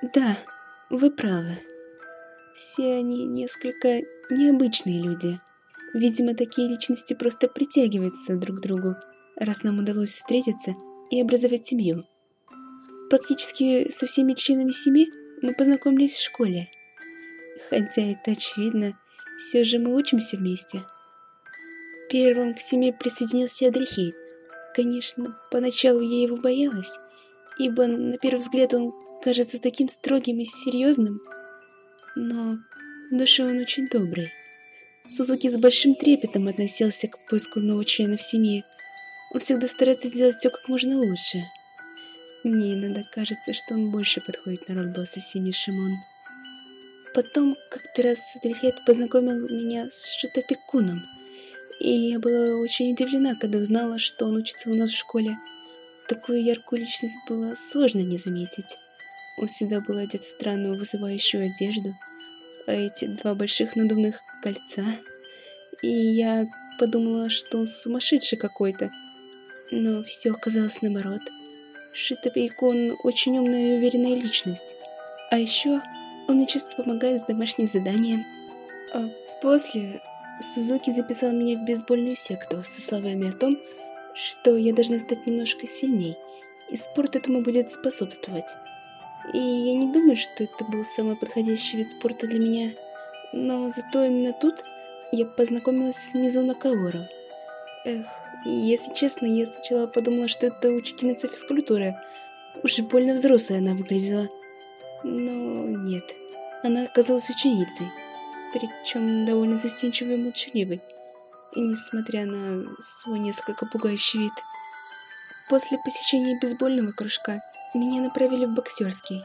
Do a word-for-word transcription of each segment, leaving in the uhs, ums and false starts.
Да, вы правы. Все они несколько необычные люди. Видимо, такие личности просто притягиваются друг к другу, раз нам удалось встретиться и образовать семью. Практически со всеми членами семьи мы познакомились в школе. Хотя это очевидно, все же мы учимся вместе. Первым к семье присоединился Адрихейд. Конечно, поначалу я его боялась, ибо на первый взгляд он кажется таким строгим и серьезным, но в душе он очень добрый. Сузуки с большим трепетом относился к поиску нового члена в семье. Он всегда старается сделать все как можно лучше. Мне иногда кажется, что он больше подходит на роль босса семьи Шимон. Потом как-то раз Адрихейд познакомил меня с Шитопекуном, и я была очень удивлена, когда узнала, что он учится у нас в школе. Такую яркую личность было сложно не заметить. Он всегда был одет в странную вызывающую одежду, а эти два больших надувных кольца. И я подумала, что он сумасшедший какой-то, но все оказалось наоборот. Шитопекун очень умная и уверенная личность, а еще он мне часто помогает с домашним заданием. А после Сузуки записал меня в бейсбольную секту со словами о том, что я должна стать немножко сильней, и спорт этому будет способствовать. И я не думаю, что это был самый подходящий вид спорта для меня, но зато именно тут я познакомилась с Мизуно Каору. Эх, если честно, я сначала подумала, что это учительница физкультуры. Уж больно взрослая она выглядела. Но нет, она оказалась ученицей, причем довольно застенчивой и молчаливой, и несмотря на свой несколько пугающий вид. После посещения бейсбольного кружка меня направили в боксерский.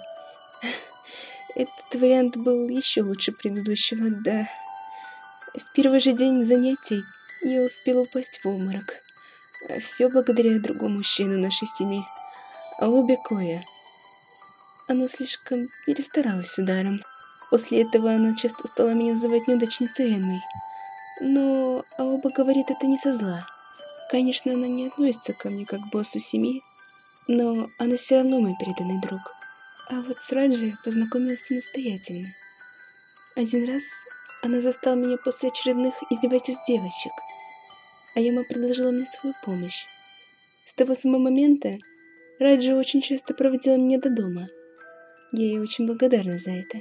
Этот вариант был еще лучше предыдущего, да. В первый же день занятий я успела упасть в обморок. Все благодаря другому мужчину нашей семьи, Аоби Коя. Она слишком перестаралась с ударом. После этого она часто стала меня называть неудачницей Энмой. Но Аоба говорит это не со зла. Конечно, она не относится ко мне как к боссу семьи, но она все равно мой преданный друг. А вот с Раджи познакомилась самостоятельно. Один раз она застала меня после очередных издевательств девочек, а Яма предложила мне свою помощь. С того самого момента Раджи очень часто проводила меня до дома. Я ей очень благодарна за это.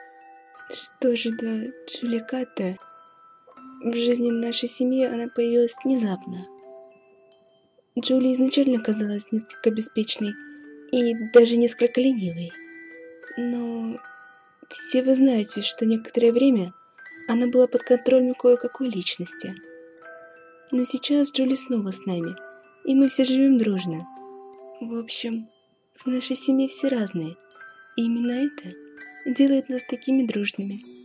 Что же до Джуликата? В жизни нашей семьи она появилась внезапно. Джули изначально казалась несколько беспечной и даже несколько ленивой. Но все вы знаете, что некоторое время она была под контролем кое-какой личности. Но сейчас Джули снова с нами, и мы все живем дружно. В общем, в нашей семье все разные, и именно это делает нас такими дружными.